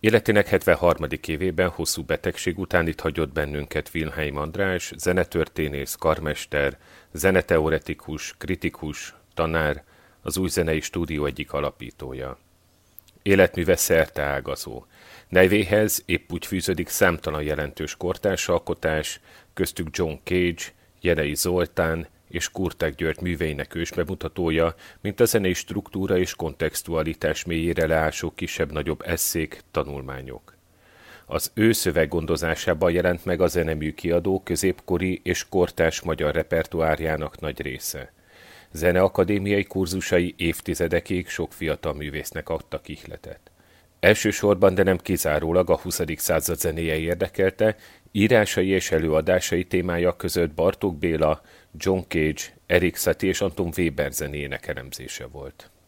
Életének 73. évében hosszú betegség után itt hagyott bennünket Wilhelm András, zenetörténész, karmester, zeneteoretikus, kritikus, tanár, az Új Zenei Stúdió egyik alapítója. Életműve szerteágazó. Nevéhez épp úgy fűződik számtalan jelentős kortárs alkotás, köztük John Cage, Jerei Zoltán és Kurták György műveinek ősbemutatója, mint a zenei struktúra és kontextualitás mélyére leásó kisebb-nagyobb esszék, tanulmányok. Az ő szöveggondozásában jelent meg a Zenemű Kiadó középkori és kortárs magyar repertoárjának nagy része. Zeneakadémiai kurzusai évtizedekig sok fiatal művésznek adtak ihletet. Elsősorban, de nem kizárólag a 20. század zenéje érdekelte, írásai és előadásai témája között Bartók Béla, John Cage, Erik Satie és Anton Weber zenéjének elemzése volt.